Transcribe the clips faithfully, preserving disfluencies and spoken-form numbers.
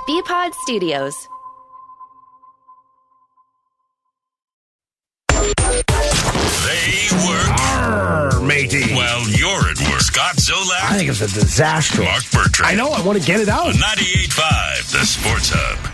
B-Pod Studios. They work. Arr, matey. Well, you're at work. Scott Zolak. I think it's a disaster. Mark Bertrand. I know. I want to get it out. On ninety-eight point five, the Sports Hub.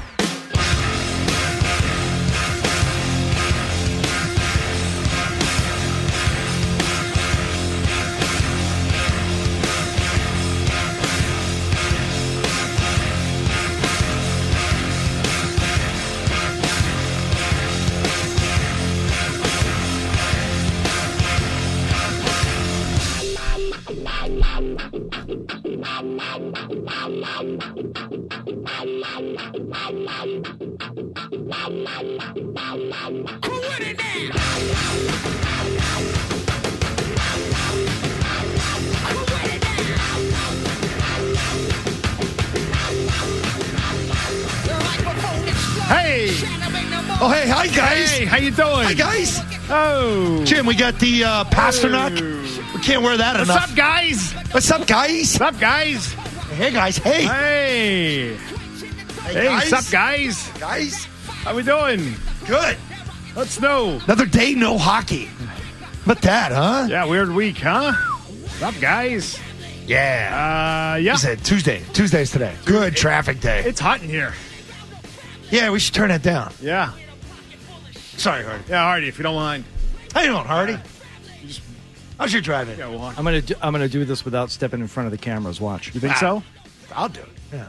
Hey! Oh, hey, hi, guys. Hey, how you doing? Hi, guys. Oh. Jim, we got the uh, Pasternak. Oh. We can't wear that What's enough. up, guys? What's up, guys? What's up, guys? Hey, guys. Hey. Hey. Hey, guys. what's up, guys? Guys. How we doing? Good. Let's know. Another day, no hockey. But that, huh? Yeah, weird week, huh? What's up, guys? Yeah. Uh, yeah. What's it? Tuesday. Tuesday's today. Good traffic day. It's hot in here. Yeah, we should turn that down. Yeah. Sorry, Hardy. Yeah, Hardy, if you don't mind. How you doing, Hardy? Uh, just, How's your driving? yeah, walk. I'm gonna do, I'm gonna do this without stepping in front of the cameras. Watch. You think Ah. so? I'll do it. Yeah.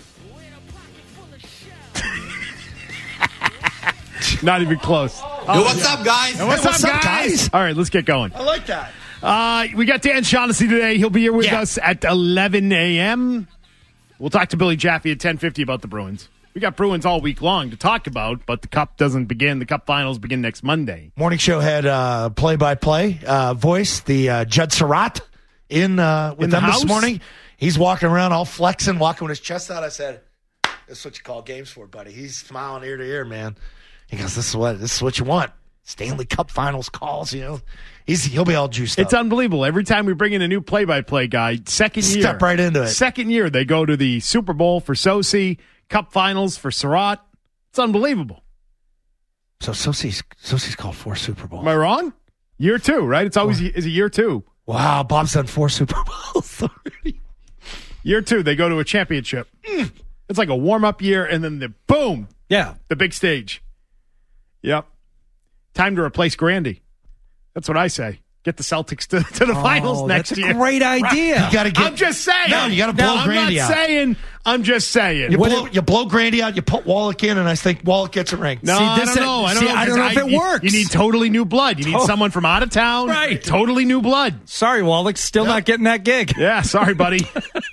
Not even close. Yo, what's up, guys? And what's, Hey, what's up, up, guys? guys? All right, let's get going. I like that. Uh, we got Dan Shaughnessy today. He'll be here with Yeah. us at eleven a.m. We'll talk to Billy Jaffe at ten fifty about the Bruins. We got Bruins all week long to talk about, but the Cup doesn't begin. The Cup finals begin next Monday. Morning show had uh, play-by-play uh, voice, the uh, Judd Surratt in uh, with In the them house? this morning. He's walking around all flexing, walking with his chest out. I said, "This is what you call games for, buddy." He's smiling ear to ear, man. He goes, "This is what this is what you want." Stanley Cup Finals calls, you know. He's he'll be all juiced It's up. unbelievable. Every time we bring in a new play-by-play guy, second year. Step right into it. Second year, they go to the Super Bowl for Sosi, Cup finals for Surratt. It's unbelievable. So Sosi's Sosi's called four Super Bowls. Am I wrong? Year two, right? It's always is a year two. Wow, Bob's done four Super Bowls already. Year two, they go to a championship. Mm. It's like a warm-up year, and then the boom, Yeah. the big stage. Yep. Time to replace Grandy. That's what I say. Get the Celtics to, to the finals Oh, next that's a year. great idea. You got to get. I'm just saying. No, you got to blow No, Grandy I'm out. not saying. I'm just saying. You What blow, if- you blow Grandy out, you put Wallach in, and I think Wallach gets a ring. No, See, I this don't is- know. I don't see, know. I don't know if it you- works. You need totally new blood. You need Oh. someone from out of town. Right. Totally new blood. Sorry, Wallach, still Yeah. not getting that gig. Yeah, sorry, buddy.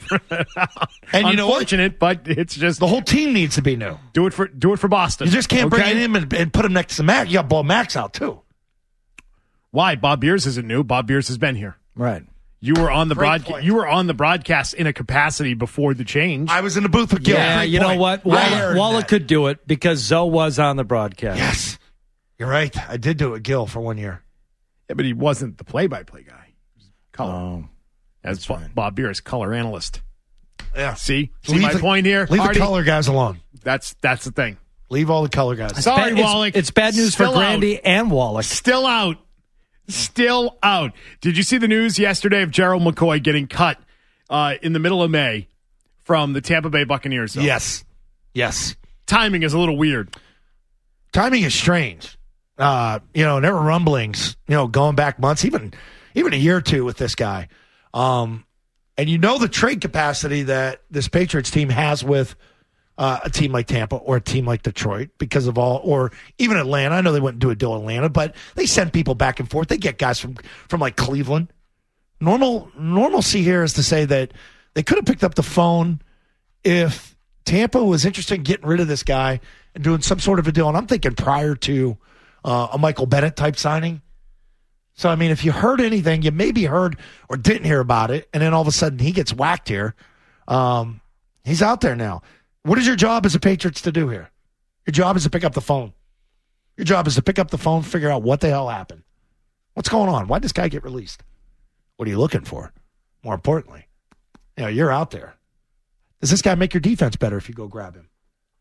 And you know what? Unfortunate, but it's just The whole team needs to be new. do it for do it for Boston. You just can't okay? bring him and, and put him next to Max. You got to blow Max out, too. Why? Bob Beers isn't new. Bob Beers has been here. Right. You were on the Great broadcast. point. You were on the broadcast in a capacity before the change. I was in the booth with Gil. Yeah, Great you know point. what? I Wallach, heard Wallach that. could do it because Zoe was on the broadcast. Yes. You're right. I did do it with Gil for one year. yeah, but he wasn't the play-by-play guy. Color. Oh, As Bo- Bob Beers, color analyst. Yeah. See, see Leave my the- point here. Leave Artie? the color guys alone. That's that's the thing. Leave all the color guys. Sorry, Ba- it's- Wallach. It's, bad news Still for Grandy out. and Wallach. Still out. Still out. Did you see the news yesterday of Gerald McCoy getting cut uh, in the middle of May from the Tampa Bay Buccaneers? Though? Yes. Yes. Timing is a little weird. Timing is strange. Uh, you know, there were rumblings, you know, going back months, even even a year or two with this guy. Um, and you know the trade capacity that this Patriots team has with uh, a team like Tampa or a team like Detroit because of all, or even Atlanta. I know they wouldn't do a deal in Atlanta, but they send people back and forth. They get guys from, from like Cleveland. Normal normalcy here is to say that they could have picked up the phone if Tampa was interested in getting rid of this guy and doing some sort of a deal. And I'm thinking prior to uh, a Michael Bennett type signing. So, I mean, if you heard anything, you maybe heard or didn't hear about it, and then all of a sudden he gets whacked here. Um, he's out there now. What is your job as a Patriots to do here? Your job is to pick up the phone. Your job is to pick up the phone, figure out what the hell happened. What's going on? Why did this guy get released? What are you looking for? More importantly, you know, you're out there. Does this guy make your defense better if you go grab him?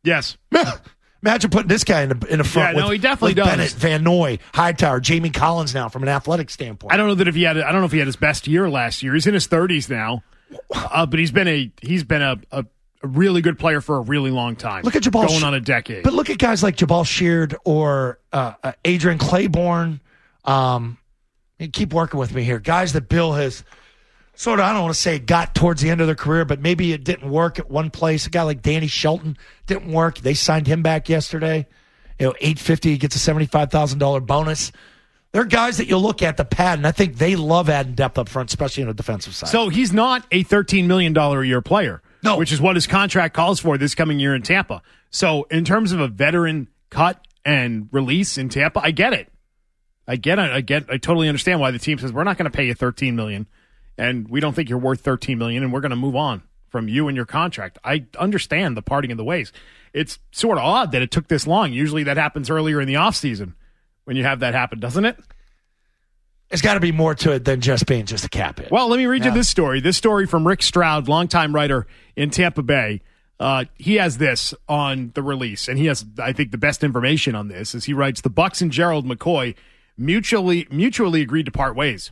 Yes. Imagine putting this guy in the, in the front Yeah, with, no, he definitely with does. Bennett, Van Noy, Hightower, Jamie Collins now from an athletic standpoint. I don't know that if he had I don't know if he had his best year last year. He's in his thirties now. Uh, but he's been a he's been a, a, a really good player for a really long time. Look at Jabal going Sh- on a decade. But look at guys like Jabal Sheard or uh, uh, Adrian Claiborne. Um, and keep working with me here. Guys that Bill has sort of, I don't want to say got towards the end of their career, but maybe it didn't work at one place. A guy like Danny Shelton didn't work. They signed him back yesterday. You know, eight fifty, he gets a seventy-five thousand dollars bonus. They're guys that you'll look at the pad, and I think they love adding depth up front, especially on the defensive side. So he's not a thirteen million dollars a year player, No. which is what his contract calls for this coming year in Tampa. So in terms of a veteran cut and release in Tampa, I get it. I get it. I get. I totally understand why the team says we're not going to pay you thirteen million dollars, and we don't think you're worth thirteen million dollars, and we're going to move on from you and your contract. I understand the parting of the ways. It's sort of odd that it took this long. Usually that happens earlier in the offseason when you have that happen, doesn't it? There's got to be more to it than just being just a cap hit. Well, let me read Yeah. you this story. This story from Rick Stroud, longtime writer in Tampa Bay. Uh, he has this on the release, and he has, I think, the best information on this. As he writes, the Bucks and Gerald McCoy mutually mutually agreed to part ways.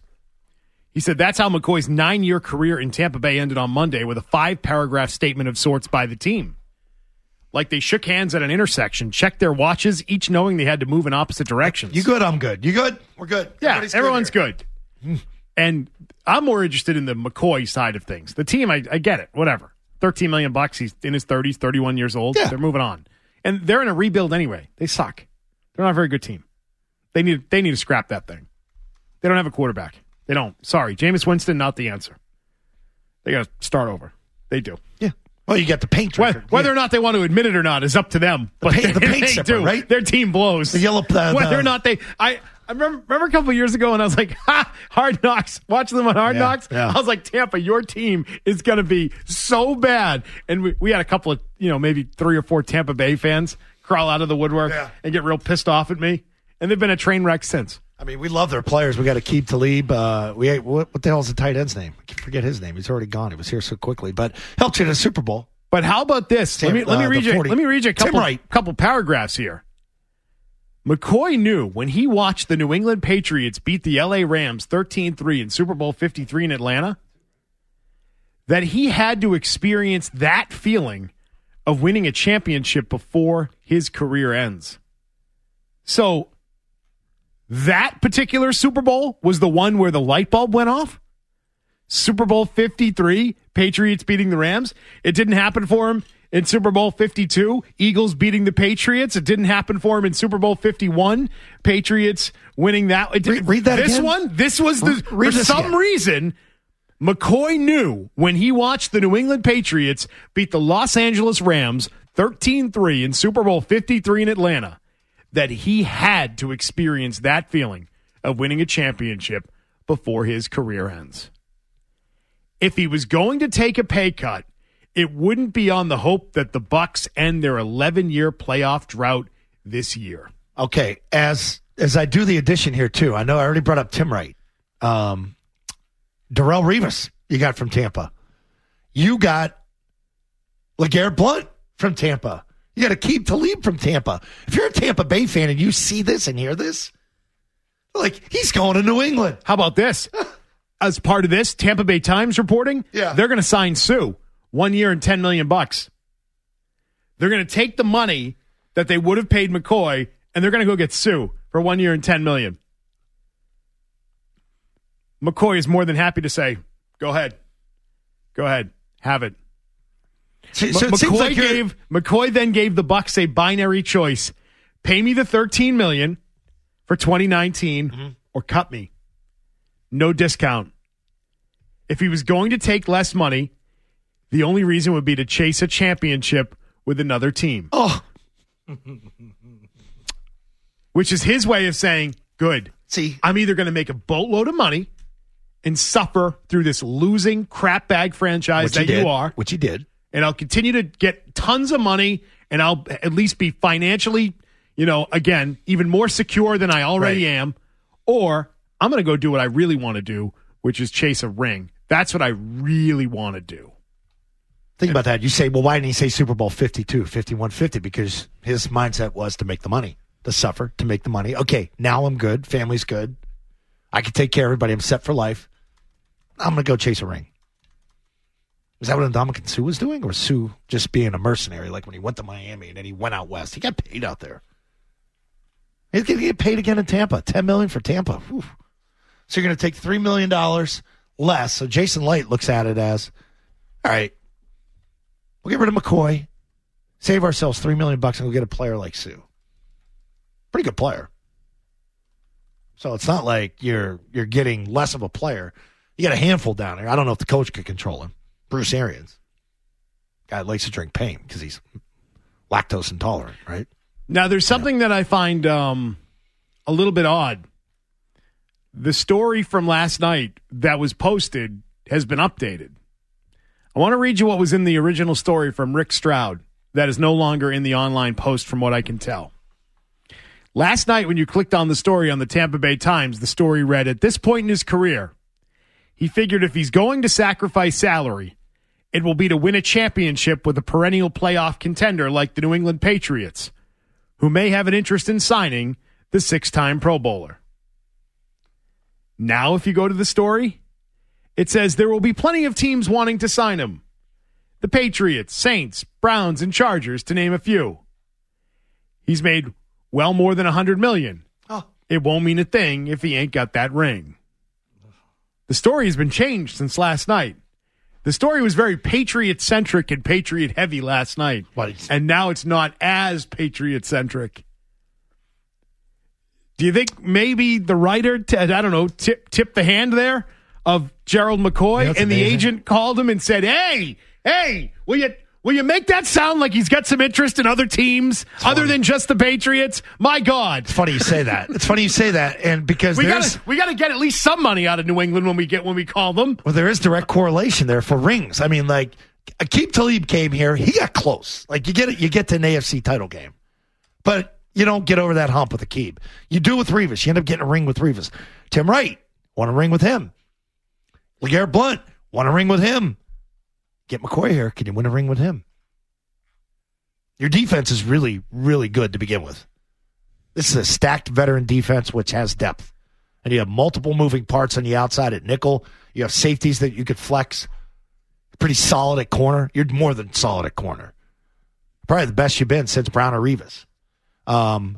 He said that's how McCoy's nine-year career in Tampa Bay ended on Monday with a five-paragraph statement of sorts by the team. Like they shook hands at an intersection, checked their watches, each knowing they had to move in opposite directions. You good? I'm good. You good? We're good. Yeah, Everybody's everyone's here. good. And I'm more interested in the McCoy side of things. The team, I, I get it. Whatever. thirteen million bucks. He's in his thirties, thirty-one years old. Yeah. They're moving on. And they're in a rebuild anyway. They suck. They're not a very good team. They need they need to scrap that thing. They don't have a quarterback. They don't. Sorry. Jameis Winston, not the answer. They got to start over. They do. Yeah. Well, you got the paint Whether, record. whether Yeah. or not they want to admit it or not is up to them. The But paint- the they, paint they zipper, do. right? Their team blows. The yellow- the- Whether the- or not they, I, I remember, remember a couple of years ago, and I was like, "Ha! Hard Knocks." Watching them on Hard Yeah, Knocks, yeah. I was like, "Tampa, your team is going to be so bad." And we, we had a couple of, you know, maybe three or four Tampa Bay fans crawl out of the woodwork Yeah. and get real pissed off at me, and they've been a train wreck since. I mean, we love their players. We got Aqib Talib. Uh, we what, what the hell is the tight end's name? I forget his name. He's already gone. He was here so quickly, but helped you in the Super Bowl. But how about this? Tim, let me let me uh, read the you. forty Let me read you a Tim couple Wright. couple paragraphs here. McCoy knew when he watched the New England Patriots beat the L A Rams thirteen three in Super Bowl fifty-three in Atlanta that he had to experience that feeling of winning a championship before his career ends. So that particular Super Bowl was the one where the light bulb went off? Super Bowl fifty-three, Patriots beating the Rams. It didn't happen for him in Super Bowl fifty-two, Eagles beating the Patriots. It didn't happen for him in Super Bowl fifty-one, Patriots winning that. It Read- read that This again. one, this was the, Read for this some again. reason, McCoy knew when he watched the New England Patriots beat the Los Angeles Rams thirteen three in Super Bowl fifty-three in Atlanta that he had to experience that feeling of winning a championship before his career ends. If he was going to take a pay cut, it wouldn't be on the hope that the Bucks end their eleven-year playoff drought this year. Okay, as as I do the addition here too, I know I already brought up Tim Wright. Um, Darrelle Revis, you got from Tampa. You got LeGarrette Blount from Tampa. You got Aqib Talib from Tampa. If you're a Tampa Bay fan and you see this and hear this, like he's going to New England. How about this? As part of this, Tampa Bay Times reporting, Yeah. they're going to sign Sue one year and ten million bucks. They're going to take the money that they would have paid McCoy and they're going to go get Sue for one year and ten million. McCoy is more than happy to say, "Go ahead, go ahead, have it." So, so it M- seems McCoy like you're- gave McCoy then gave the Bucks a binary choice: pay me the thirteen million for twenty nineteen, Mm-hmm. or cut me. No discount. If he was going to take less money, the only reason would be to chase a championship with another team. oh, Which is his way of saying, good. see, I'm either going to make a boatload of money and suffer through this losing crap bag franchise which he that did, you are, which he did. and I'll continue to get tons of money, and I'll at least be financially, you know, again, even more secure than I already Right. am, or I'm going to go do what I really want to do, which is chase a ring. That's what I really want to do. Think about that. You say, well, why didn't he say Super Bowl fifty-two, fifty-one, fifty? Because his mindset was to make the money, to suffer, to make the money. Okay, now I'm good. Family's good. I can take care of everybody. I'm set for life. I'm going to go chase a ring. Is that what Ndamukong Suh was doing? Or was Suh just being a mercenary, like when he went to Miami and then he went out west? He got paid out there. He's going to get paid again in Tampa. ten million dollars for Tampa. Whew. So you're going to take three million dollars less. So Jason Light looks at it as, all right, we'll get rid of McCoy, save ourselves three million dollars bucks, and we'll get a player like Suh. Pretty good player. So it's not like you're you're getting less of a player. You got a handful down there. I don't know if the coach could control him. Bruce Arians. Guy that likes to drink pain because he's lactose intolerant, right? Now, there's something yeah. that I find um, a little bit odd. The story from last night that was posted has been updated. I want to read you what was in the original story from Rick Stroud that is no longer in the online post from what I can tell. Last night, when you clicked on the story on the Tampa Bay Times, the story read, at this point in his career, he figured if he's going to sacrifice salary, it will be to win a championship with a perennial playoff contender like the New England Patriots, who may have an interest in signing the six-time Pro Bowler. Now, if you go to the story, it says there will be plenty of teams wanting to sign him. The Patriots, Saints, Browns, and Chargers, to name a few. He's made well more than one hundred million dollars. Oh. It won't mean a thing if he ain't got that ring. The story has been changed since last night. The story was very Patriot-centric and Patriot-heavy last night. And now it's not as Patriot-centric. Do you think maybe the writer, t- I don't know, tip, tipped the hand there of Gerald McCoy, yeah, and the amazing. agent called him and said, hey, hey, will you will you make that sound like he's got some interest in other teams it's other funny. than just the Patriots? My God. It's funny you say that. It's funny you say that. And because we there's... Gotta, we got to get at least some money out of New England when we get when we call them. Well, there is direct correlation there for rings. I mean, like, Aqib Talib came here. He got close. Like, you get it, you get to an A F C title game. But you don't get over that hump with Aqib. You do with Revis. You end up getting a ring with Revis. Tim Wright, want a ring with him. LeGarrette Blount, want a ring with him. Get McCoy here. Can you win a ring with him? Your defense is really, really good to begin with. This is a stacked veteran defense which has depth. And you have multiple moving parts on the outside at nickel. You have safeties that you could flex. Pretty solid at corner. You're more than solid at corner. Probably the best you've been since Brown or Revis. Um,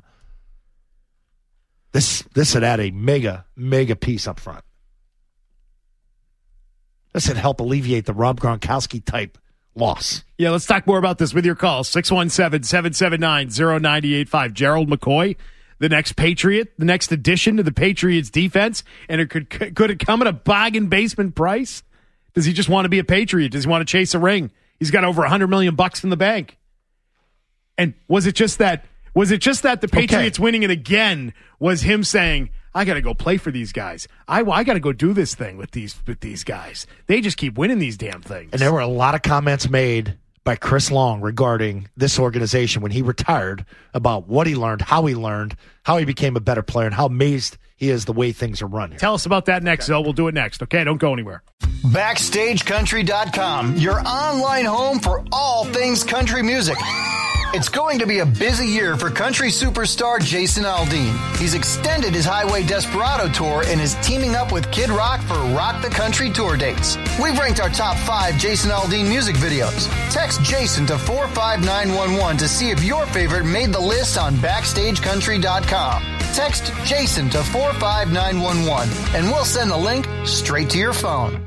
this this would add a mega, mega piece up front. This would help alleviate the Rob Gronkowski type loss. Yeah, let's talk more about this with your call. six one seven, seven seven nine, zero nine eight five. Gerald McCoy, the next Patriot, the next addition to the Patriots defense, and it could could it come at a bargain basement price? Does he just want to be a Patriot? Does he want to chase a ring? He's got over one hundred million bucks in the bank. And was it just that was it just that the Patriots okay. winning it again was him saying, I got to go play for these guys. I, I got to go do this thing with these with these guys. They just keep winning these damn things. And there were a lot of comments made by Chris Long regarding this organization when he retired about what he learned, how he learned, how he became a better player, and how amazed he is the way things are run here. Tell us about that next, Zoe. We'll do it next. Okay, don't go anywhere. Backstage Country dot com, your online home for all things country music. It's going to be a busy year for country superstar Jason Aldean. He's extended his Highway Desperado tour and is teaming up with Kid Rock for Rock the Country tour dates. We've ranked our top five Jason Aldean music videos. Text Jason to four five nine one one to see if your favorite made the list on Backstage Country dot com. Text Jason to four five nine one one and we'll send the link straight to your phone.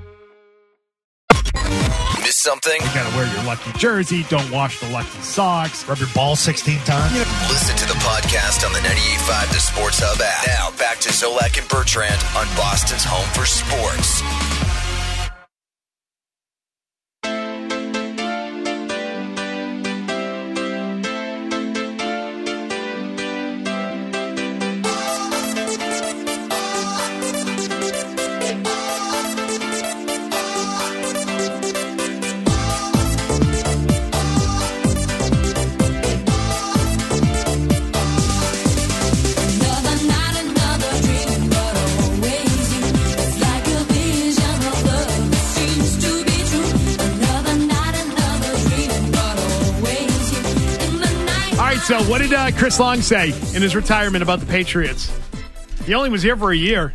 Miss something? You gotta wear your lucky jersey. Don't wash the lucky socks. Rub your ball sixteen times. You know. Listen to the podcast on the ninety-eight point five The Sports Hub app. Now back to Zolak and Bertrand on Boston's home for sports. Another night, another dream, but always you. It's like a vision. So what did uh, Chris Long say in his retirement about the Patriots? He only was here for a year.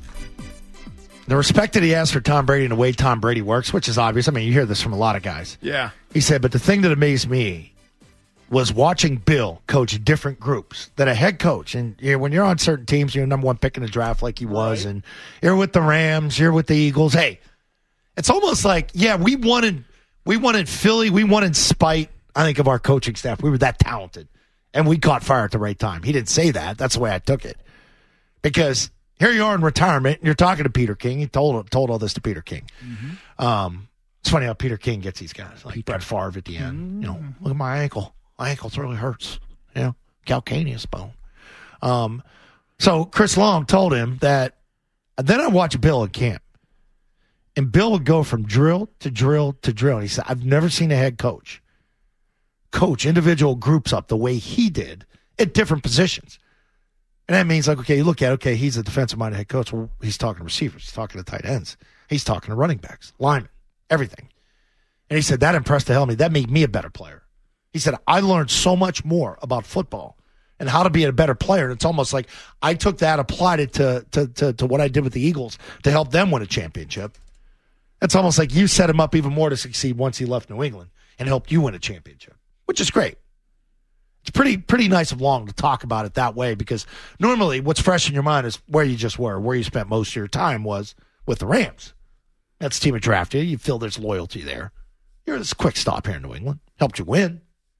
The respect that he has for Tom Brady and the way Tom Brady works, which is obvious. I mean, you hear this from a lot of guys. Yeah. He said, but the thing that amazed me was watching Bill coach different groups that a head coach. And you know, when you're on certain teams, you're number one pick in the draft like he was. Right. And you're with the Rams, you're with the Eagles. Hey, it's almost like, yeah, we wanted, we wanted Philly. We wanted spite, I think, of our coaching staff. We were that talented. And we caught fire at the right time. He didn't say that. That's the way I took it. Because here you are in retirement, and you're talking to Peter King. He told told all this to Peter King. Mm-hmm. Um, it's funny how Peter King gets these guys, like Peter. Brett Favre at the end. Mm-hmm. You know, look at my ankle. My ankle really hurts. You know, calcaneus bone. Um, so Chris Long told him that. Then I watched Bill at camp, and Bill would go from drill to drill to drill. And he said, "I've never seen a head coach coach individual groups up the way he did at different positions." And that means, like, okay, you look at, okay, he's a defensive-minded head coach. Well, he's talking to receivers. He's talking to tight ends. He's talking to running backs, linemen, everything. And he said, that impressed the hell out of me. That made me a better player. He said, I learned so much more about football and how to be a better player. And it's almost like I took that, applied it to, to, to, to what I did with the Eagles to help them win a championship. It's almost like you set him up even more to succeed once he left New England and helped you win a championship, which is great. It's pretty pretty nice of Long to talk about it that way, because normally what's fresh in your mind is where you just were, where you spent most of your time was with the Rams. That's the team that drafted you. You feel there's loyalty there. You're this quick stop here in New England. Helped you win.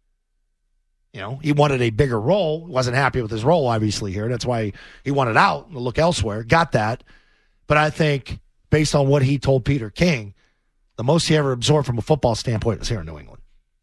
You know, he wanted a bigger role. Wasn't happy with his role, obviously, here. That's why he wanted out and look elsewhere. Got that. But I think based on what he told Peter King, the most he ever absorbed from a football standpoint was here in New England.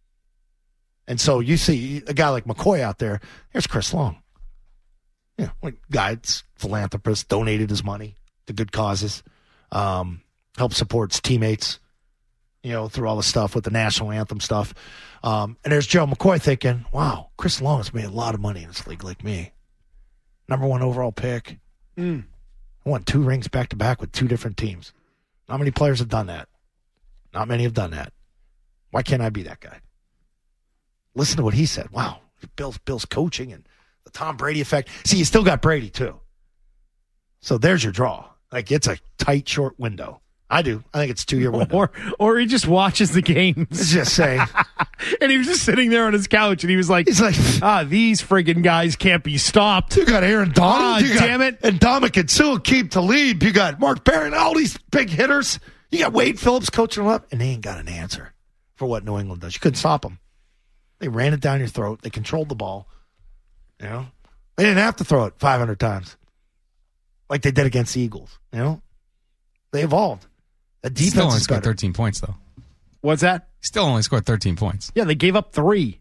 And so you see a guy like McCoy out there. Here's Chris Long. Yeah, like guy's philanthropist, donated his money to good causes, um, helped support his teammates, you know, through all the stuff with the national anthem stuff. Um, and there's Joe McCoy thinking, wow, Chris Long has made a lot of money in this league like me. Number one overall pick. Mm. Won two rings back-to-back with two different teams. Not many players have done that. Not many have done that. Why can't I be that guy? Listen to what he said. Wow, Bill's, Bill's coaching and the Tom Brady effect. See, you still got Brady, too. So there's your draw. Like, it's a tight, short window. I do. I think it's a two-year window. Or, or he just watches the games. It's just saying. And he was just sitting there on his couch, and he was like, He's like ah, these friggin' guys can't be stopped. You got Aaron Donald. Ah, you got, damn it. And Dominic still keep to lead. You got Mark Barron, all these big hitters. You got Wade Phillips coaching them up, and they ain't got an answer for what New England does. You couldn't stop them. They ran it down your throat. They controlled the ball. You know, they didn't have to throw it five hundred times like they did against the Eagles. You know, they evolved. The defense Still only is scored better. thirteen points, though. What's that? Still only scored thirteen points. Yeah, they gave up three.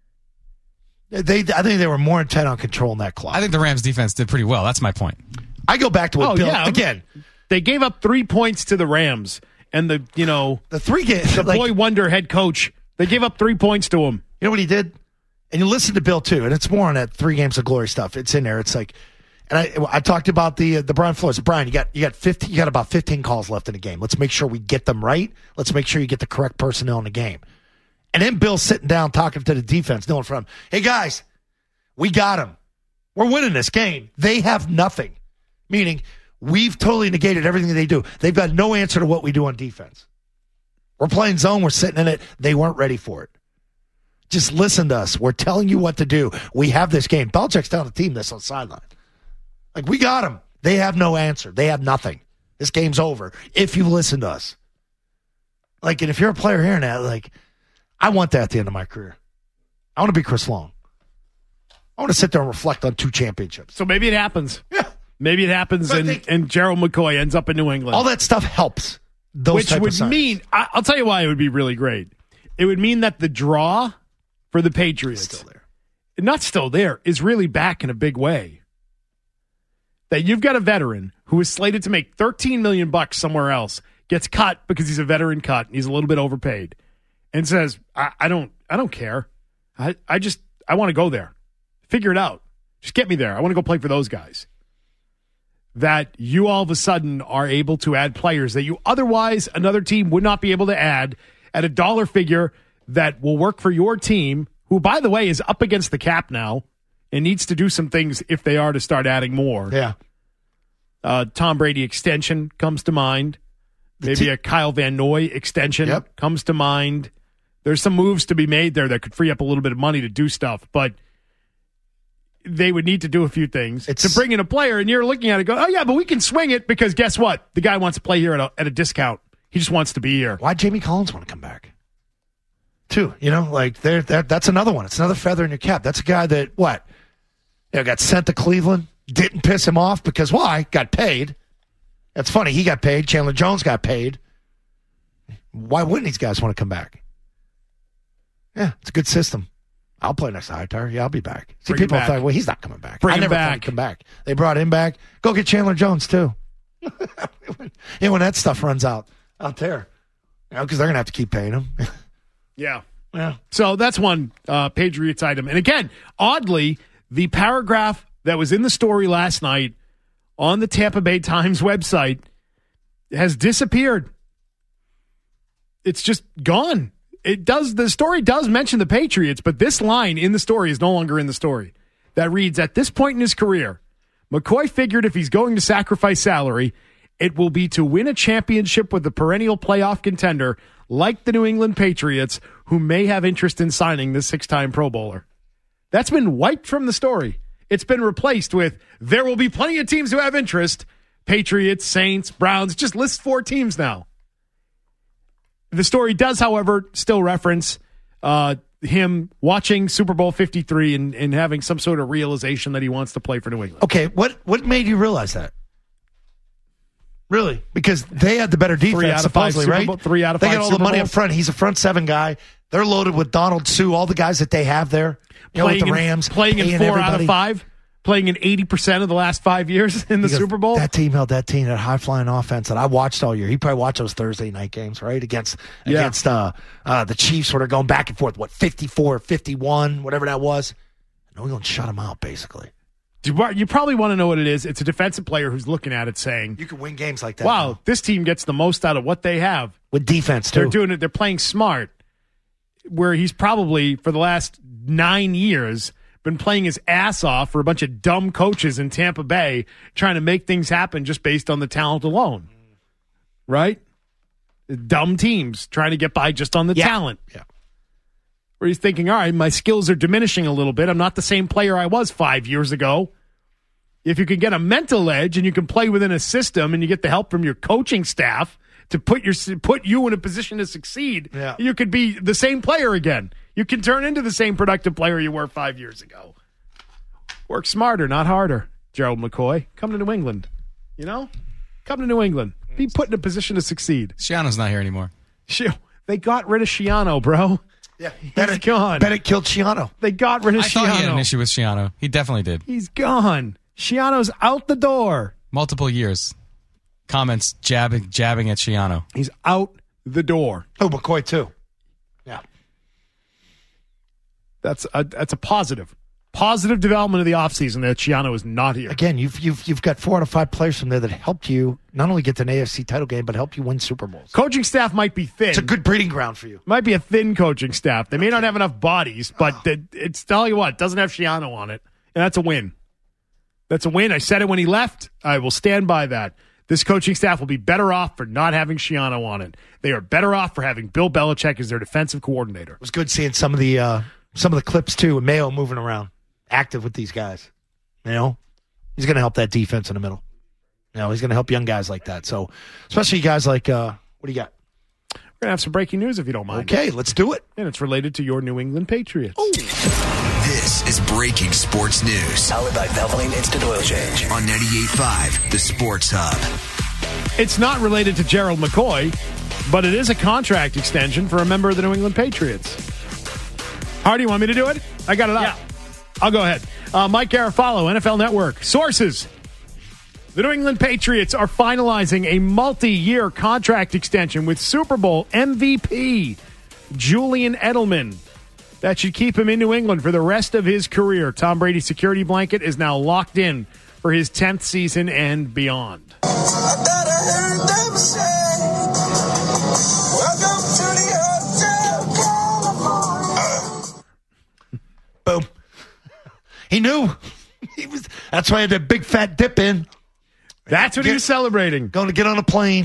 They, I think they were more intent on controlling that clock. I think the Rams defense did pretty well. That's my point. I go back to what oh, Bill yeah. again. They gave up three points to the Rams, and the you know The three games. the like, boy wonder head coach. They gave up three points to him. You know what he did? And you listen to Bill, too, and it's more on that three games of glory stuff. It's in there. It's like, and I I talked about the uh, the Brian Flores. Brian, you got you got fifteen, you got about fifteen calls left in the game. Let's make sure we get them right. Let's make sure you get the correct personnel in the game. And then Bill's sitting down talking to the defense, knowing from, hey, guys, we got them. We're winning this game. They have nothing, meaning we've totally negated everything they do. They've got no answer to what we do on defense. We're playing zone. We're sitting in it. They weren't ready for it. Just listen to us. We're telling you what to do. We have this game. Belichick's telling the team this on the sideline. Like, we got them. They have no answer. They have nothing. This game's over if you listen to us. Like, and if you're a player hearing that, like, I want that at the end of my career. I want to be Chris Long. I want to sit there and reflect on two championships. So maybe it happens. Yeah. Maybe it happens, But I and, think- and Gerald McCoy ends up in New England. All that stuff helps. Those Which type would of signs. mean, I, I'll tell you why it would be really great. It would mean that the draw for the Patriots, Still there. not still there, is really back in a big way. That you've got a veteran who is slated to make thirteen million bucks somewhere else, gets cut because he's a veteran cut and he's a little bit overpaid, and says, I, I don't I don't care. I, I just I want to go there. Figure it out. Just get me there. I want to go play for those guys. That you all of a sudden are able to add players that you otherwise another team would not be able to add at a dollar figure that will work for your team, who, by the way, is up against the cap now and needs to do some things if they are to start adding more. Yeah. Uh, Tom Brady extension comes to mind. Maybe t- a Kyle Van Noy extension Yep. comes to mind. There's some moves to be made there that could free up a little bit of money to do stuff, but they would need to do a few things It's, to bring in a player, and you're looking at it go, oh, yeah, but we can swing it because guess what? The guy wants to play here at a, at a discount. He just wants to be here. Why Jamie Collins want to come back? Too, you know, like there, that, that's another one. It's another feather in your cap. That's a guy that, what, you know, got sent to Cleveland, didn't piss him off because why? Got paid. That's funny. He got paid. Chandler Jones got paid. Why wouldn't these guys want to come back? Yeah, it's a good system. I'll play next to Hightower. Yeah, I'll be back. See, Bring him people back. thought, well, he's not coming back. Bring I him never thought back. he'd come back. They brought him back. Go get Chandler Jones, too. And when that stuff runs out, out there, you know, because they're going to have to keep paying him. Yeah. Yeah. So that's one uh, Patriots item. And again, oddly, the paragraph that was in the story last night on the Tampa Bay Times website has disappeared. It's just gone. It does. The story does mention the Patriots, but this line in the story is no longer in the story. That reads, at this point in his career, McCoy figured if he's going to sacrifice salary, it will be to win a championship with a perennial playoff contender like the New England Patriots, who may have interest in signing this six-time Pro Bowler. That's been wiped from the story. It's been replaced with, there will be plenty of teams who have interest. Patriots, Saints, Browns, just list four teams now. The story does, however, still reference uh, him watching Super Bowl fifty-three and, and having some sort of realization that he wants to play for New England. Okay, what what made you realize that? Really? Because they had the better defense, Three out of five supposedly, Super right? Bowl- three out of they five got all Super the money Bowls. up front. He's a front seven guy. They're loaded with Donald Sue, all the guys that they have there. You know, with the Rams, in, playing in paying four out everybody. of five, playing in eighty percent of the last five years in the Because Super Bowl. That team held that team, that high flying offense that I watched all year. He probably watched those Thursday night games, right? Against Yeah. against uh, uh, the Chiefs, sort of going back and forth. What fifty-four, fifty-one, whatever that was. New England shut him out basically. Do you, you probably want to know what it is. It's a defensive player who's looking at it saying, You can win games like that. wow, now. this team gets the most out of what they have. With defense too. They're doing it. They're playing smart. Where he's probably, for the last nine years, been playing his ass off for a bunch of dumb coaches in Tampa Bay trying to make things happen just based on the talent alone. Right? Dumb teams trying to get by just on the Yeah. talent. Yeah. Where he's thinking, all right, my skills are diminishing a little bit. I'm not the same player I was five years ago. If you can get a mental edge and you can play within a system and you get the help from your coaching staff to put your put you in a position to succeed, Yeah. you could be the same player again. You can turn into the same productive player you were five years ago. Work smarter, not harder, Gerald McCoy. Come to New England. You know? Come to New England. Be put in a position to succeed. Shiano's not here anymore. Shit, they got rid of Shiano, bro. Yeah. He's Bennett, gone. Bennett killed Shiano. They got rid of I thought he had an Shiano. issue with Shiano. He definitely did. He's gone. Shiano's out the door. Multiple years. Comments jabbing jabbing at Shiano. He's out the door. Oh, McCoy too. Yeah. That's a that's a positive. Positive development of the offseason that Shiano is not here. Again, you've you've you've got four out of five players from there that helped you not only get to an A F C title game, but helped you win Super Bowls. Coaching staff might be thin. It's a good breeding ground for you. Might be a thin coaching staff. They may not have enough bodies, but it- it's tell you what, doesn't have Shiano on it. And that's a win. That's a win. I said it when he left. I will stand by that. This coaching staff will be better off for not having Shiano on it. They are better off for having Bill Belichick as their defensive coordinator. It was good seeing some of the uh, some of the clips too, with Mayo moving around, active with these guys. You know, he's going to help that defense in the middle. You know, he's going to help young guys like that. So, especially guys like uh, what do you got? We're going to have some breaking news if you don't mind. Okay, let's do it. And it's related to your New England Patriots. This is Breaking Sports News Powered by Valvoline Instant Oil Change. on ninety-eight point five, The Sports Hub. It's not related to Gerald McCoy, but it is a contract extension for a member of the New England Patriots. Hardy, you want me to do it? I got it up. Yeah. I'll go ahead. Uh, Mike Garafalo, N F L Network. Sources. The New England Patriots are finalizing a multi-year contract extension with Super Bowl M V P Julian Edelman. That should keep him in New England for the rest of his career. Tom Brady's security blanket is now locked in for his tenth season and beyond. I thought I heard them say, welcome to the Hotel California. He knew. He was. That's why he had that big fat dip in. That's what Get, he was celebrating. Going to get on a plane.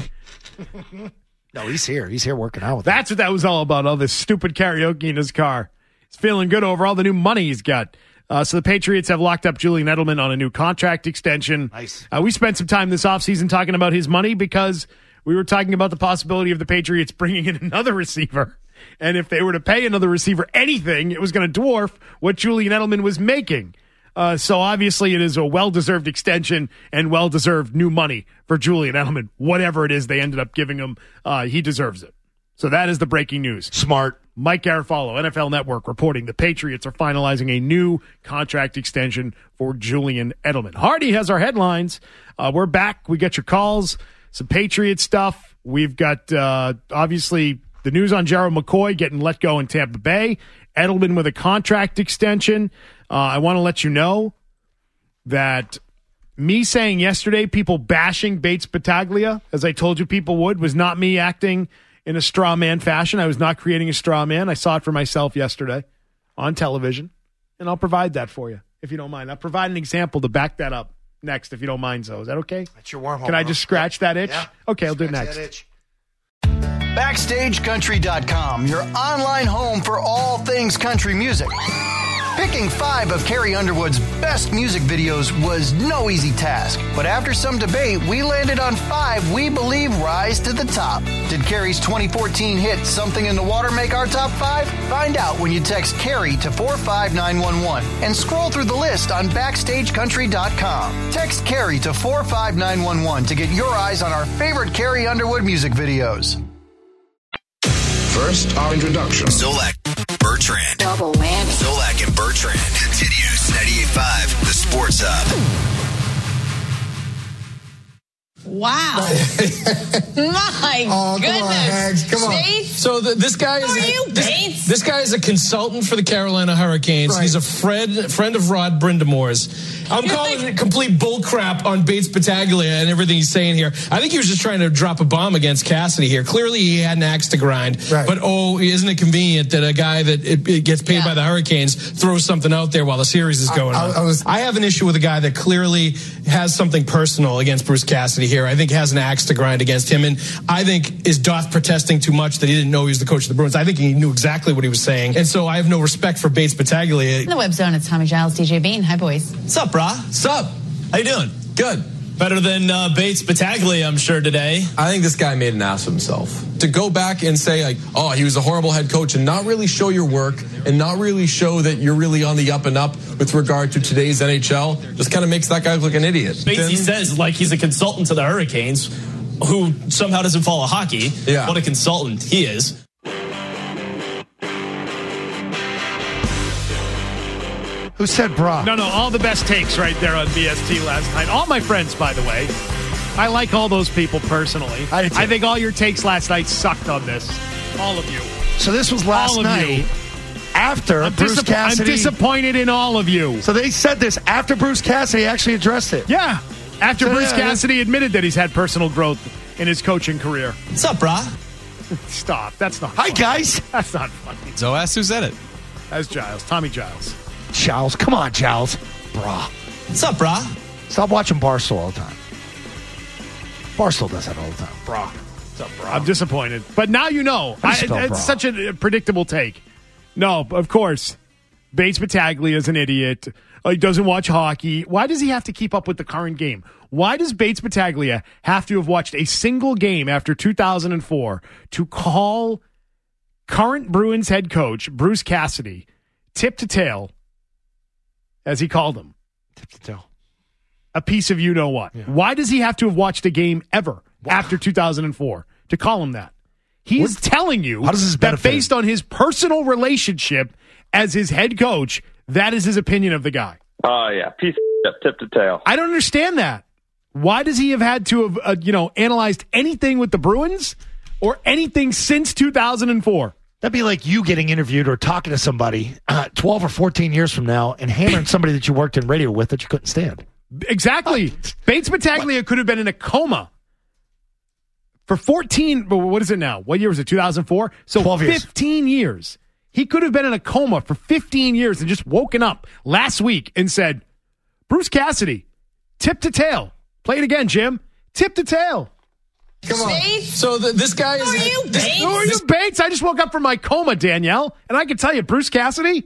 No, he's here. He's here working out with That's what that was all about, all this stupid karaoke in his car. He's feeling good over all the new money he's got. Uh, so the Patriots have locked up Julian Edelman on a new contract extension. Nice. Uh, we spent some time this offseason talking about his money because we were talking about the possibility of the Patriots bringing in another receiver. And if they were to pay another receiver anything, it was going to dwarf what Julian Edelman was making. Uh, so obviously it is a well-deserved extension and well-deserved new money for Julian Edelman. Whatever it is they ended up giving him, uh, he deserves it. So that is the breaking news. Smart. Mike Garafolo, N F L Network, reporting the Patriots are finalizing a new contract extension for Julian Edelman. Hardy has our headlines. Uh, we're back. We got your calls, some Patriot stuff. We've got, uh, obviously, the news on Gerald McCoy getting let go in Tampa Bay. Edelman with a contract extension. Uh, I want to let you know that me saying yesterday, people bashing Bates Battaglia, as I told you people would, was not me acting in a straw man fashion. I was not creating a straw man. I saw it for myself yesterday on television, and I'll provide that for you, if you don't mind. I'll provide an example to back that up next, if you don't mind, so. Is that okay? That's your wormhole. Can I just scratch that itch? Yeah. Okay, I'll do it Scratch next. that itch. Backstage Country dot com, your online home for all things country music. Picking five of Carrie Underwood's best music videos was no easy task, but after some debate, we landed on five we believe rise to the top. Did Carrie's twenty fourteen hit Something in the Water make our top five? Find out when you text Carrie to four five nine one one and scroll through the list on Backstage Country dot com. Text Carrie to four five nine one one to get your eyes on our favorite Carrie Underwood music videos. First, our introduction. Zolak, Bertrand. Double whammy. Zolak and Bertrand continues. ninety-eight point five, the Sports Hub. Wow. My oh, goodness. Come on, Hags. Come on. Bates? So the, this guy is Who are you, this, Bates? this guy is a consultant for the Carolina Hurricanes. Right. He's a friend friend of Rod Brindamore's. I'm calling it complete bullcrap on Bates Battaglia and everything he's saying here. I think he was just trying to drop a bomb against Cassidy here. Clearly, he had an axe to grind. Right. But, oh, isn't it convenient that a guy that it, it gets paid Yeah. by the Hurricanes throws something out there while the series is going I, I, on? I, was, I have an issue with a guy that clearly has something personal against Bruce Cassidy here. I think has an axe to grind against him, and I think is Doth protesting too much that he didn't know he was the coach of the Bruins. I think he knew exactly what he was saying, and so I have no respect for Bates Battaglia. In the web zone, it's Tommy Giles, D J Bean. Hi, boys. What's up, brah? What's up? How you doing? Good. Better than uh, Bates Battaglia, I'm sure, today. I think this guy made an ass of himself. To go back and say, like, oh, he was a horrible head coach and not really show your work and not really show that you're really on the up and up with regard to today's N H L just kind of makes that guy look like an idiot. Batesy says, like, he's a consultant to the Hurricanes who somehow doesn't follow hockey. Yeah. What a consultant he is. Who said bra? No, no, all the best takes right there on B S T last night. All my friends, by the way. I like all those people personally. I, I think all your takes last night sucked on this. All of you. So this was last all of night you. after I'm, Bruce disapp- Cassidy. I'm disappointed in all of you. So they said this after Bruce Cassidy actually addressed it. Yeah. After So, Bruce yeah, Cassidy admitted that he's had personal growth in his coaching career. What's up, brah? Stop. That's not Hi, funny. guys. That's not funny. So ask who said it. That's Giles. Tommy Giles. Giles. Come on, Giles. Bra. What's up, brah? Stop watching Barstool all the time. Barstool does that all the time. Bra. What's up, bra? I'm disappointed. But now you know. How I, do you spell it's bra? such a predictable take. No, of course. Bates Battaglia is an idiot. Uh, he doesn't watch hockey. Why does he have to keep up with the current game? Why does Bates Battaglia have to have watched a single game after two thousand four to call current Bruins head coach Bruce Cassidy tip to tail, as he called him? Tip to tail. A piece of you know what. Yeah. Why does he have to have watched a game ever wow. after two thousand four to call him that? He's what? telling you How does this that based him? on his personal relationship as his head coach, that is his opinion of the guy. Oh, uh, yeah. Piece of tip to tail. I don't understand that. Why does he have had to have, uh, you know, analyzed anything with the Bruins or anything since two thousand four? That'd be like you getting interviewed or talking to somebody uh, twelve or fourteen years from now and hammering somebody that you worked in radio with that you couldn't stand. Exactly. What? Bates Battaglia what? could have been in a coma for fourteen. What is it now? What year was it? two thousand four? So twelve years. fifteen years. He could have been in a coma for fifteen years and just woken up last week and said, Bruce Cassidy, tip to tail. Play it again, Jim. Tip to tail. Come on. So the, this guy is. Who are you, Bates? Who are you, Bates? I just woke up from my coma, Danielle. And I can tell you, Bruce Cassidy,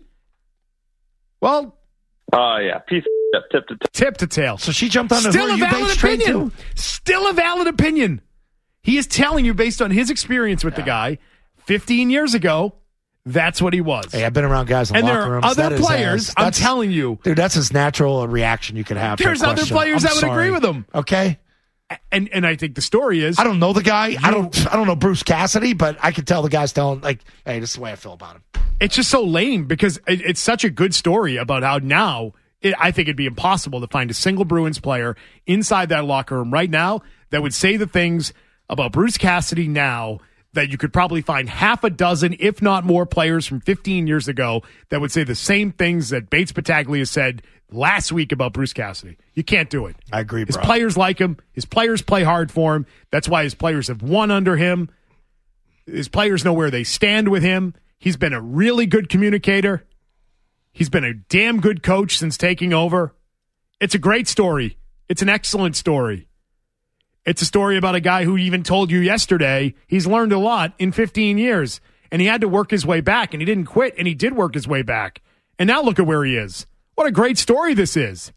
well. Oh, yeah. Piece of tip to tail. Tip to tail. So she jumped on the Still who a are you valid Bates train opinion. too? Still a valid opinion. He is telling you, based on his experience with Yeah. the guy fifteen years ago, that's what he was. Hey, I've been around guys in and locker there are rooms. other That is players, as- I'm that's- telling you. Dude, that's as natural a reaction you can have. to a There's other question. players I'm that would sorry. agree with him. Okay. And and I think the story is I don't know the guy. I don't I don't know Bruce Cassidy, but I could tell the guy's telling, like, hey, this is the way I feel about him. it's just so lame because it, it's such a good story about how now it, I think it'd be impossible to find a single Bruins player inside that locker room right now that would say the things about Bruce Cassidy now that you could probably find half a dozen, if not more, players from fifteen years ago that would say the same things that Bates Battaglia said last week about Bruce Cassidy. You can't do it. I agree, His bro. players like him. His players play hard for him. That's why his players have won under him. His players know where they stand with him. He's been a really good communicator. He's been a damn good coach since taking over. It's a great story. It's an excellent story. It's a story about a guy who even told you yesterday he's learned a lot in fifteen years, and he had to work his way back, and he didn't quit, and he did work his way back. And now look at where he is. What a great story this is.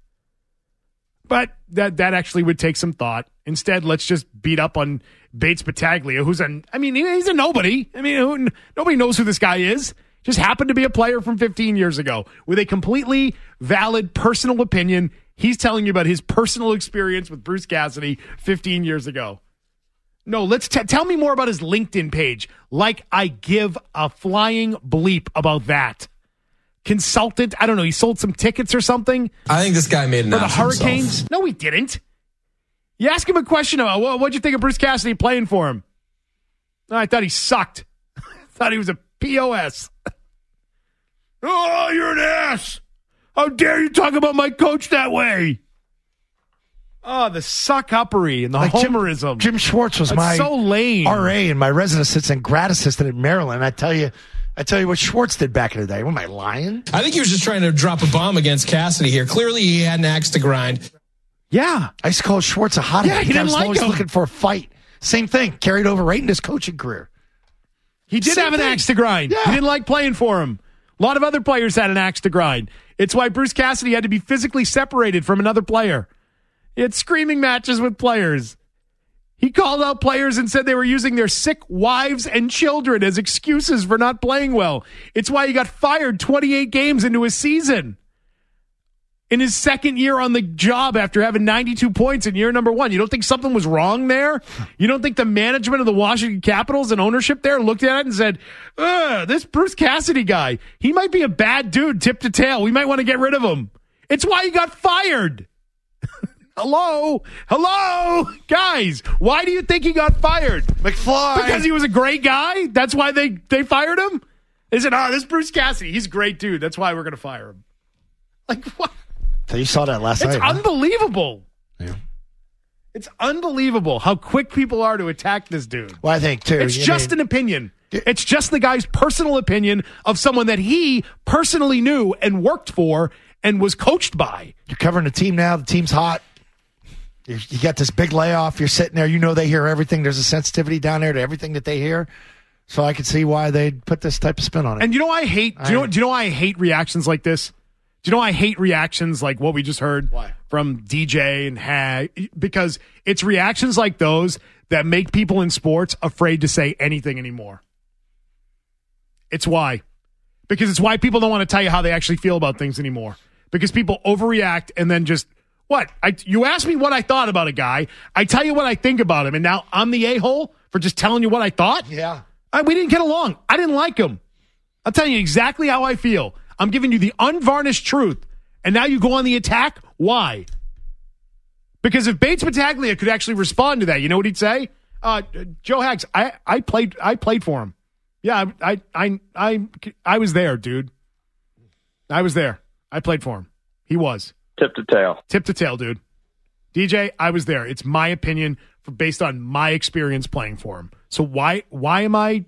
But that that actually would take some thought. Instead, let's just beat up on Bates Battaglia, who's a, I mean, he's a nobody. I mean, who, nobody knows who this guy is. Just happened to be a player from fifteen years ago with a completely valid personal opinion. He's telling you about his personal experience with Bruce Cassidy fifteen years ago. No, let's t- tell me more about his LinkedIn page. Like I give a flying bleep about that. Consultant, I don't know, he sold some tickets or something. I think this guy made an for the ass of himself. Hurricanes. No, he didn't. You ask him a question about what, what'd you think of Bruce Cassidy playing for him? No, I thought he sucked. I thought he was a P O S. Oh, you're an ass. How dare you talk about my coach that way? Oh, the suck-uppery and the Like Jim- homerism. Jim Schwartz was That's my so lame. R A and my resident assistant grad assistant at Maryland. I tell you, I tell you what Schwartz did back in the day. What am I lying? I think he was just trying to drop a bomb against Cassidy here. Clearly, he had an axe to grind. Yeah. I used to call Schwartz a hothead. Yeah, he didn't was like always him. looking for a fight. Same thing. Carried over right in his coaching career. He did Same have an thing. axe to grind. Yeah. He didn't like playing for him. A lot of other players had an axe to grind. It's why Bruce Cassidy had to be physically separated from another player. He had screaming matches with players. He called out players and said they were using their sick wives and children as excuses for not playing well. It's why he got fired twenty-eight games into his season. In his second year on the job after having ninety-two points in year number one. You don't think something was wrong there? You don't think the management of the Washington Capitals and ownership there looked at it and said, Ugh, this Bruce Cassidy guy, he might be a bad dude tip to tail. We might want to get rid of him. It's why he got fired. Hello? Hello? Guys, why do you think he got fired? McFly. Because he was a great guy? That's why they, they fired him? They said, oh, this Bruce Cassidy, he's a great dude. That's why we're going to fire him. Like, what? So you saw that last It's night. huh? unbelievable. Yeah. It's unbelievable how quick people are to attack this dude. Well, I think, too. It's you just mean- an opinion. It's just the guy's personal opinion of someone that he personally knew and worked for and was coached by. You're covering the team now. The team's hot. You, you got this big layoff. You're sitting there. You know they hear everything. There's a sensitivity down there to everything that they hear. So I can see why they'd put this type of spin on it. And you know why I hate do you know, do you know why I hate reactions like this? Do you know why I hate reactions like what we just heard Why? from D J and Hag? Because it's reactions like those that make people in sports afraid to say anything anymore. It's why. Because it's why people don't want to tell you how they actually feel about things anymore. Because people overreact and then just, what? I, you asked me what I thought about a guy. I tell you what I think about him. And now I'm the a-hole for just telling you what I thought? Yeah. I, we didn't get along. I didn't like him. I'll tell you exactly how I feel. I'm giving you the unvarnished truth. And now you go on the attack? Why? Because if Bates Battaglia could actually respond to that, you know what he'd say? Uh, Joe Hags, I, I played I played for him. Yeah, I, I I I was there, dude. I was there. I played for him. He was. Tip to tail. Tip to tail, dude. D J, I was there. It's my opinion for, based on my experience playing for him. So why why am I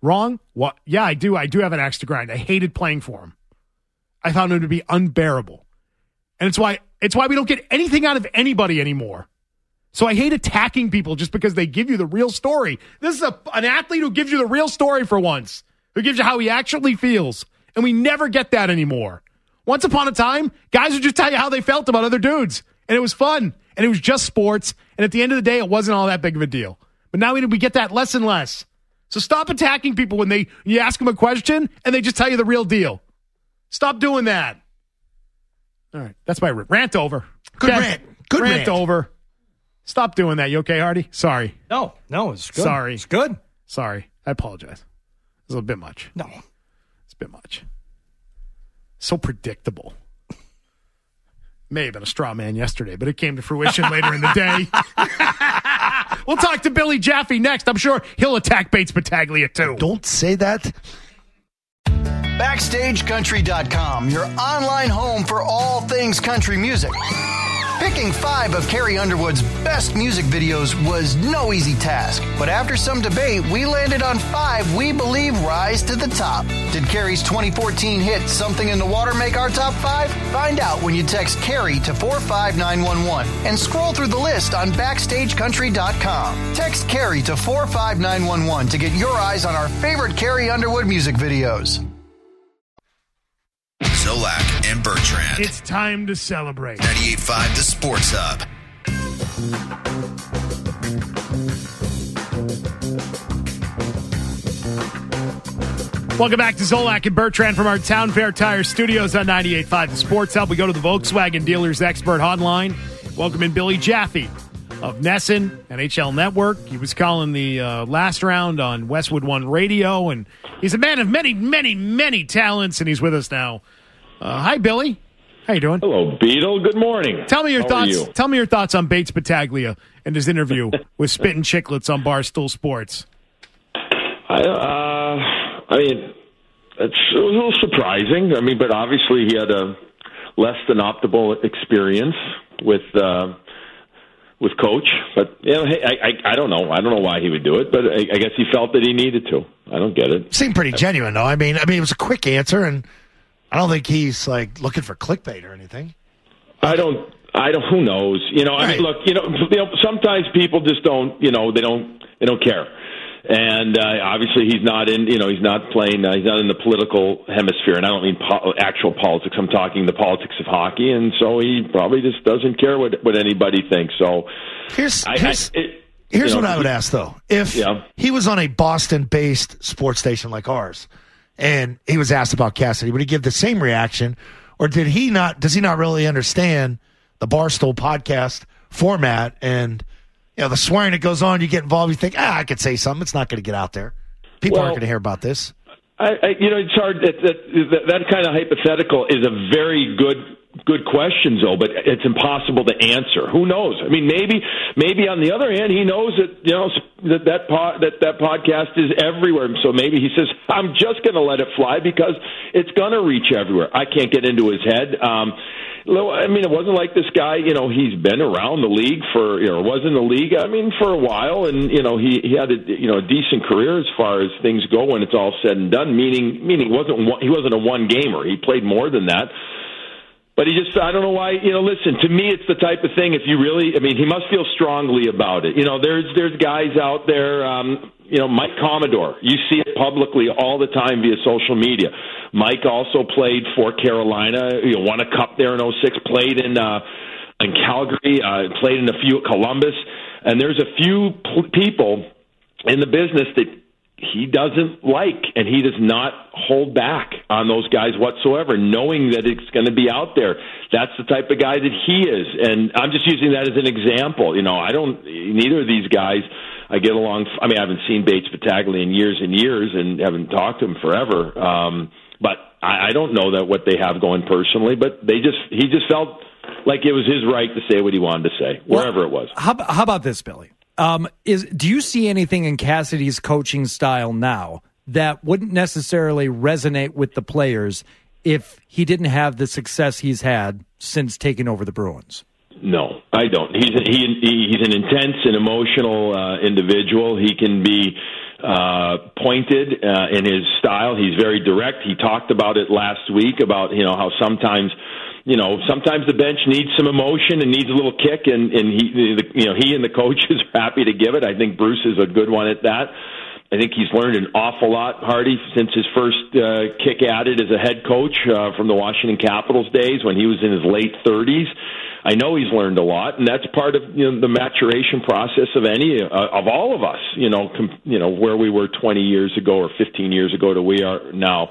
Wrong? What? Yeah, I do. I do have an axe to grind. I hated playing for him. I found him to be unbearable. And it's why it's why we don't get anything out of anybody anymore. So I hate attacking people just because they give you the real story. This is a, an athlete who gives you the real story for once, who gives you how he actually feels. And we never get that anymore. Once upon a time, guys would just tell you how they felt about other dudes. And it was fun. And it was just sports. And at the end of the day, it wasn't all that big of a deal. But now we, we get that less and less. So stop attacking people when they you ask them a question and they just tell you the real deal. Stop doing that. All right. That's my rant over. Good okay. rant. Good rant. rant. over. Stop doing that. You okay, Hardy? Sorry. No, no, it's good. Sorry. It's good. Sorry. I apologize. It's a bit much. No. It's a bit much. So predictable. May have been a straw man yesterday, but it came to fruition later in the day. We'll talk to Billy Jaffe next. I'm sure he'll attack Bates Battaglia too. Don't say that. Backstage Country dot com, your online home for all things country music. Picking five of Carrie Underwood's best music videos was no easy task, but after some debate, we landed on five we believe rise to the top. Did Carrie's twenty fourteen hit Something in the Water make our top five? Find out when you text Carrie to four five nine one one and scroll through the list on Backstage Country dot com. Text Carrie to four five nine one one to get your eyes on our favorite Carrie Underwood music videos. Zolak and Bertrand. It's time to celebrate. ninety-eight point five The Sports Hub. Welcome back to Zolak and Bertrand from our Town Fair Tire Studios on ninety-eight point five The Sports Hub. We go to the Volkswagen Dealers Expert Hotline. Welcome in Billy Jaffe of Nesson, N H L Network. He was calling the uh, last round on Westwood One Radio, and he's a man of many, many, many talents, and he's with us now. Uh, hi, Billy. How you doing? Hello, Beetle. Good morning. Tell me your How thoughts. Are you? Tell me your thoughts on Bates Battaglia and his interview with Spittin' Chicklets on Barstool Sports. I, uh, I mean, it's a little surprising. I mean, but obviously he had a less than optimal experience with uh, with Coach. But you know, hey, I, I I don't know. I don't know why he would do it, but I, I guess he felt that he needed to. I don't get it. Seemed pretty genuine, though. I mean, I mean, it was a quick answer, and I don't think he's like looking for clickbait or anything. I don't. I don't. Who knows? You know. I Right. mean, look. You know. You know. Sometimes people just don't. You know. They don't. They don't care. And uh, obviously, he's not in. You know. He's not playing. Uh, he's not in the political hemisphere. And I don't mean po- actual politics. I'm talking the politics of hockey. And so he probably just doesn't care what what anybody thinks. So here's I, here's, I, it, here's you know, what I would ask though: if Yeah. he was on a Boston-based sports station like ours, and he was asked about Cassidy, would he give the same reaction, or did he not? Does he not really understand the Barstool podcast format and you know the swearing that goes on? You get involved, you think, ah, I could say something. It's not going to get out there. People Well, aren't going to hear about this. I, I, you know, it's hard. That, that, that, that kind of hypothetical is a very good good question, Zoe, but it's impossible to answer. Who knows? I mean, maybe maybe on the other hand, he knows that you know that that pod, that, that podcast is everywhere. So maybe he says, "I'm just going to let it fly because it's going to reach everywhere." I can't get into his head. Um, I mean, it wasn't like this guy. You know, he's been around the league for you know was in the league. I mean, for a while, and you know he he had a you know a decent career as far as things go when it's all said and done. Meaning meaning he wasn't one, he wasn't a one gamer. He played more than that. But he just, I don't know why, you know, listen, to me it's the type of thing, if you really, I mean, he must feel strongly about it. You know, there's there's guys out there, um, you know, Mike Commodore, you see it publicly all the time via social media. Mike also played for Carolina, you know, won a cup there in oh six, played in, uh, in Calgary, uh, played in a few at Columbus. And there's a few p- people in the business that he doesn't like, and he does not hold back on those guys whatsoever, knowing that it's going to be out there. That's the type of guy that he is, and I'm just using that as an example. You know, I don't, neither of these guys I get along, I mean, I haven't seen Bates Battaglia in years and years and haven't talked to him forever, um, but I, I don't know that what they have going personally, but they just, he just felt like it was his right to say what he wanted to say, wherever well, it was. How, how about this, Billy? Um, is do you see anything in Cassidy's coaching style now that wouldn't necessarily resonate with the players if he didn't have the success he's had since taking over the Bruins? No, I don't. He's a, he, he's an intense and emotional uh, individual. He can be uh, pointed uh, in his style. He's very direct. He talked about it last week about, you know, how sometimes, you know, sometimes the bench needs some emotion and needs a little kick, and, and he, the, you know, he and the coaches are happy to give it. I think Bruce is a good one at that. I think he's learned an awful lot, Hardy, since his first uh, kick at it as a head coach uh, from the Washington Capitals days when he was in his late thirties. I know he's learned a lot, and that's part of, you know, the maturation process of any uh, of all of us. You know, com- you know where we were twenty years ago or fifteen years ago to we are now.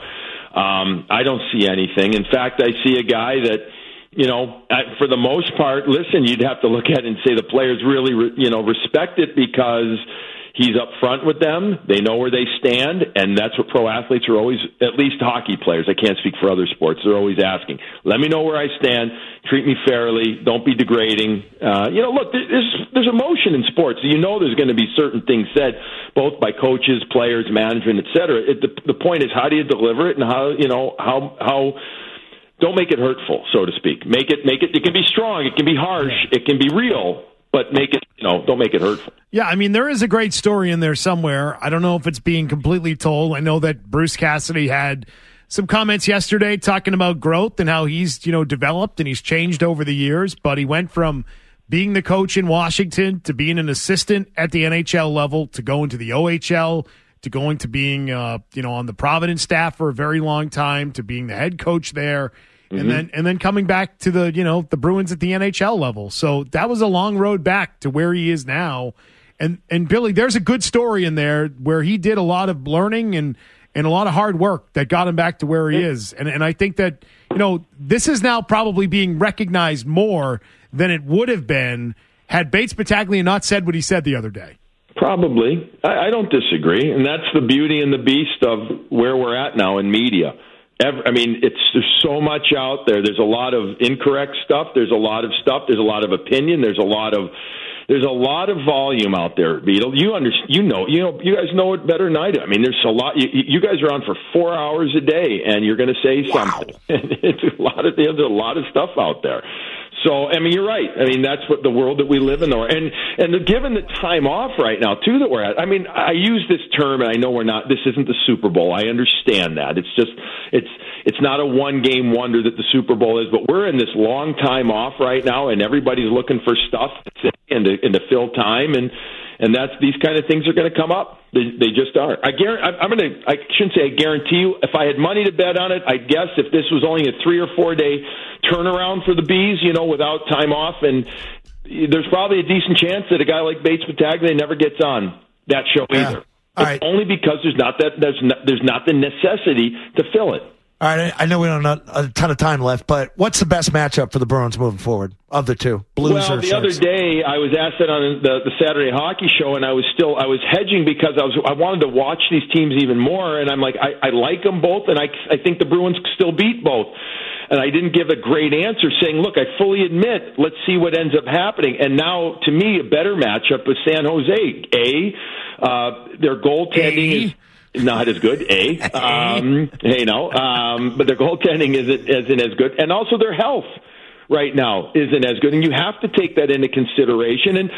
Um, I don't see anything. In fact, I see a guy that, you know, for the most part, listen, you'd have to look at it and say the players really, re- you know, respect it because he's up front with them. They know where they stand, and that's what pro athletes are always, at least hockey players. I can't speak for other sports. They're always asking, let me know where I stand. Treat me fairly. Don't be degrading. Uh, you know, look, there's, there's emotion in sports. You know there's going to be certain things said, both by coaches, players, management, et cetera. It, the, the point is, how do you deliver it, and how, you know, how, how, don't make it hurtful, so to speak. Make it, make it, it can be strong, it can be harsh, it can be real, but make it, you know, don't make it hurtful. Yeah, I mean, there is a great story in there somewhere. I don't know if it's being completely told. I know that Bruce Cassidy had some comments yesterday talking about growth and how he's, you know, developed and he's changed over the years, but he went from being the coach in Washington to being an assistant at the N H L level to going to the O H L to going to being, uh, you know, on the Providence staff for a very long time to being the head coach there. And mm-hmm. then and then coming back to the, you know, the Bruins at the N H L level. So that was a long road back to where he is now. And and Billy, there's a good story in there where he did a lot of learning and, and a lot of hard work that got him back to where he is. And and I think that, you know, this is now probably being recognized more than it would have been had Bates Battaglia not said what he said the other day. Probably. I, I don't disagree. And that's the beauty and the beast of where we're at now in media. I mean, it's there's so much out there. There's a lot of incorrect stuff. There's a lot of stuff. There's a lot of opinion. There's a lot of there's a lot of volume out there, Beetle. You understand? You know, you know, you guys know it better than I do. I mean, there's a lot. You, you guys are on for four hours a day, and you're going to say something. Wow. It's a lot of there's a lot of stuff out there. So, I mean, you're right. I mean, that's what the world that we live in, though. And and the, given the time off right now, too, that we're at, I mean, I use this term, and I know we're not, this isn't the Super Bowl. I understand that. It's just, it's it's not a one-game wonder that the Super Bowl is, but we're in this long time off right now, and everybody's looking for stuff and to, and to fill time, and and that's these kind of things are going to come up. They, they just are. I guarantee. I'm going to. I shouldn't say I guarantee you. If I had money to bet on it, I'd guess if this was only a three or four day turnaround for the Bees, you know, without time off, and there's probably a decent chance that a guy like Bates Battaglia never gets on that show yeah. either. All right. Only because there's not that there's not, there's not the necessity to fill it. All right, I know we don't have a ton of time left, but what's the best matchup for the Bruins moving forward of the two, Blues well, or the Sharks? Other day I was asked that on the, the Saturday Hockey Show, and I was still I was hedging because I was I wanted to watch these teams even more, and I'm like I, I like them both, and I I think the Bruins still beat both. And I didn't give a great answer saying, look, I fully admit, let's see what ends up happening. And now, to me, a better matchup is San Jose. A, uh, their goaltending is not as good, A. Um, you know, um, but their goaltending isn't, isn't as good. And also their health right now isn't as good. And you have to take that into consideration. And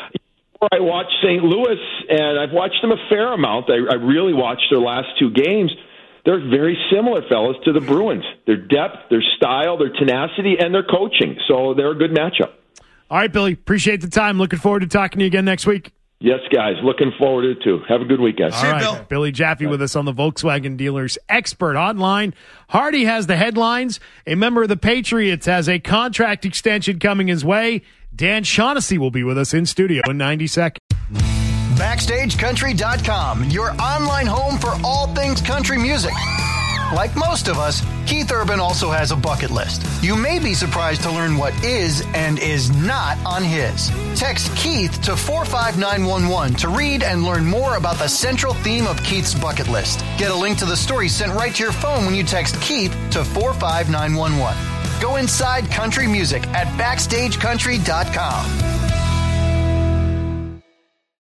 I watched Saint Louis, and I've watched them a fair amount. I, I really watched their last two games. They're very similar, fellas, to the Bruins. Their depth, their style, their tenacity, and their coaching. So they're a good matchup. All right, Billy. Appreciate the time. Looking forward to talking to you again next week. Yes, guys. Looking forward to it, too. Have a good week, guys. All right. Bill. Billy Jaffe with us on the Volkswagen Dealers Expert Hotline. Hardy has the headlines. A member of the Patriots has a contract extension coming his way. Dan Shaughnessy will be with us in studio in ninety seconds. Backstage Country dot com, your online home for all things country music. Like most of us, Keith Urban also has a bucket list. You may be surprised to learn what is and is not on his. Text Keith to four five nine one one to read and learn more about the central theme of Keith's bucket list. Get a link to the story sent right to your phone when you text Keith to four five nine one one. Go inside country music at Backstage Country dot com.